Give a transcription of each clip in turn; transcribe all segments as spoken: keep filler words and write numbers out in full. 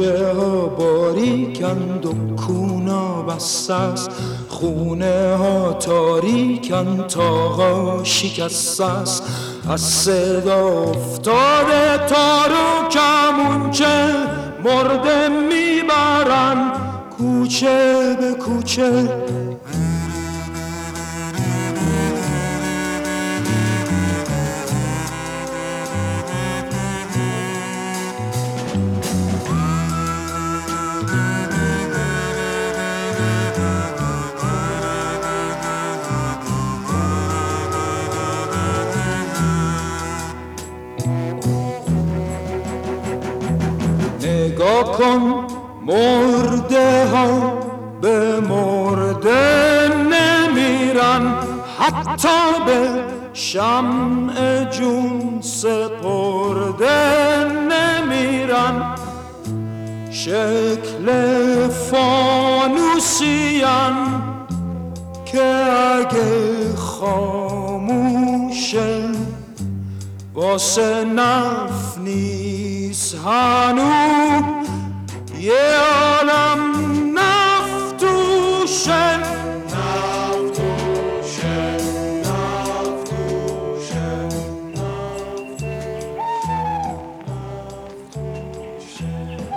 کوچه ها باریکند و کونا بسته است، خونه ها تاریکند، تاقا شکسته است. از صدا افتاده تار و کمونچه مرده میبرن کوچه به کوچه. نگاه کن مرده ها به مرده نمیرن، حتی به شمع جون سپرده نمیرن. شکل فانوسیان که اگه خاموشه واسه نف نیست هنو یه عالم نفت توشه. نفت توشه، نفت توشه، نفت توشه.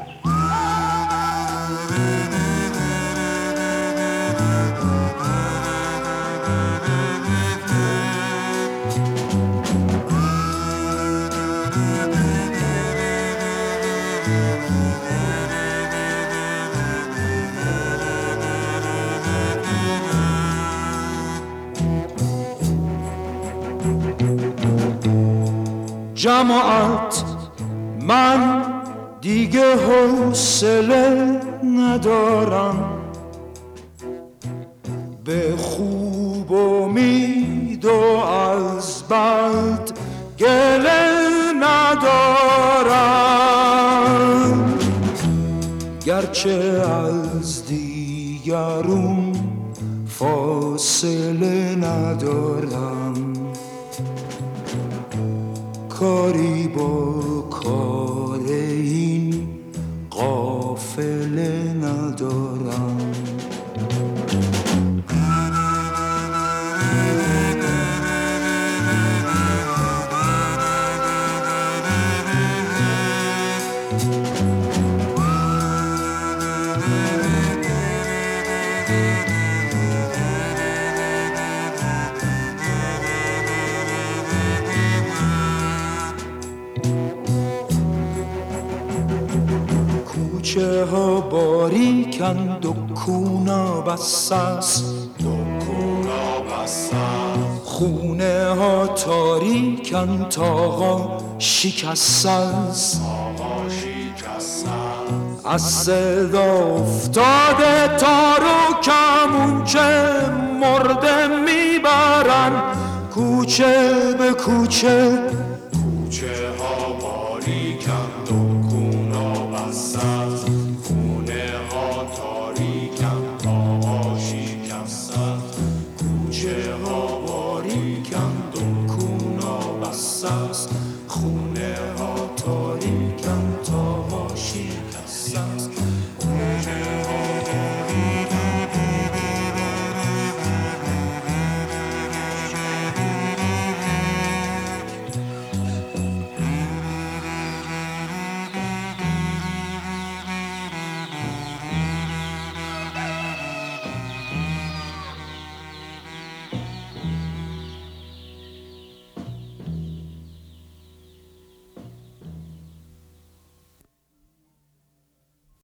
جماعت من دیگه حوصله ندارم، به خوب امید و از بد گله ندارم. گرچه از دیگرون فاصله ندارم، کاری با کار این قافله ندارم. کوچه ها باریکند و کونا بسته است، خونه ها تاریکند، تاقا شکسته است. از صدا افتاده تار و کمونچه مرده میبرن کوچه به کوچه. کوچه ها باریکند و کونا بسته است، خونه ها تاریکند، تاقا شکسته است. کوچه ها باریکند